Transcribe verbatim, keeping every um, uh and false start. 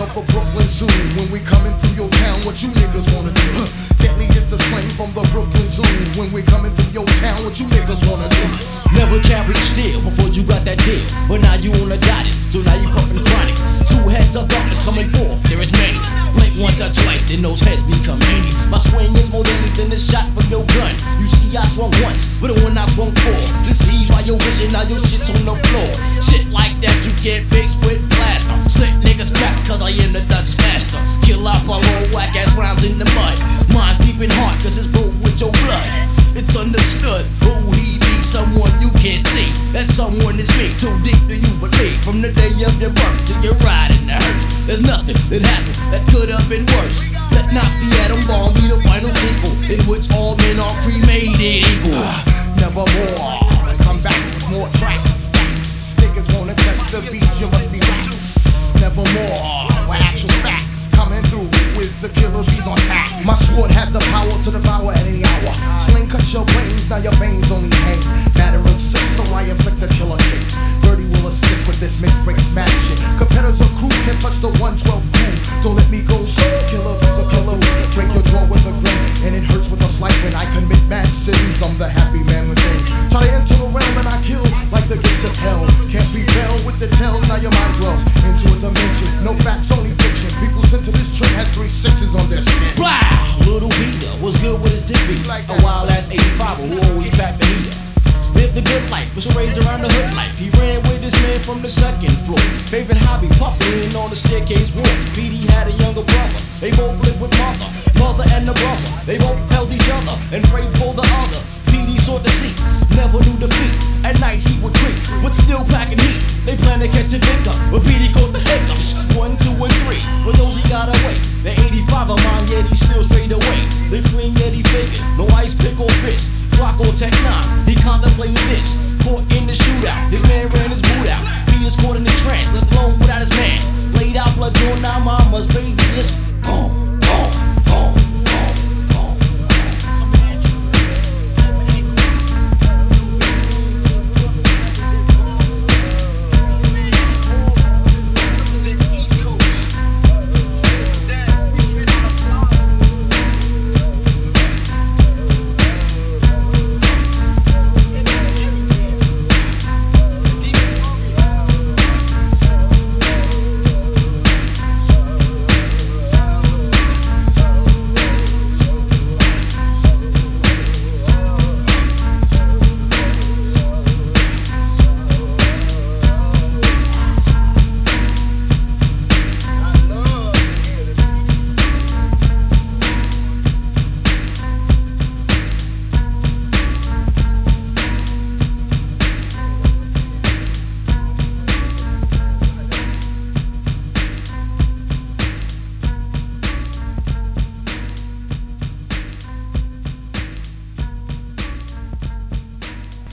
of the Brooklyn Zoo. When we coming through your town, what you niggas wanna do? Huh. Deadly is the slang from the Brooklyn Zoo. When we coming through your town, what you niggas wanna do? Never carried steel before you got that deal, but now you on a diet, so now you puffin' chronic. Two heads of darkness coming forth, there is many. Blink once or twice, then those heads become eighty. My swing is more deadly than a shot from your gun. You see I swung once, but when I swung four, deceived by your vision, now your shit's on the floor. Shit like that you get fixed with plaster. Slick niggas strapped cause I am the Dutch master. Kill up all old whack ass rounds in the mud. Mine's deep in heart cause it's brewed with your blood. It's understood who he be, someone you can't see. That someone is me, too deep do you believe. From the day of your birth to your ride in the hearse, there's nothing that happened that could have been worse. Let not the atom bomb be the final sequel, in which all men are cremated equal. Nevermore, come back with more tracks and stacks. Niggas wanna test the beat, you must be whack. Nevermore, with actual facts coming through with the killer bees on tap. My sword has the power to devour at any hour. Sling cut your brains, now your veins only hang. Matter of six, so I inflict the killer kicks. Dirty will assist with this mixed break smash shit. Competitors or crew can't touch the one twelve crew. Don't let me go, so killer bees a killer bees. Break your jaw with a grin, and it hurts with a slight when I commit mad sins. I'm the happy man within. Try to enter the realm and I kill like the gates of hell. Can't prevail with the tells, now your mind dwells into a dimension. No facts, only fiction. People sent to this trip has three sixes on their skin. Blah! Little Peter was good with his dick beats. Like a wild ass eighty-five who always packed the heater. Lived the good life, was raised around the hood life. He ran with his man from the second floor. Favorite hobby, puffin' on the staircase walk. P D had a younger brother. They both lived with mother, mother and the brother. They both held each other and prayed for the other. P D sought the seat, never knew defeat. At night he would creep, but still packing heat. They planned to catch a victim, but P D caught the hiccups. One, two, and three. For those he got away. The eighty-five of mine, yet he still straight away. The clean yet he figured, no ice pick or fist. Glock or Tech nine, he contemplated this. Caught in the shootout, his man ran his boot out. Peter's caught in the trance, left alone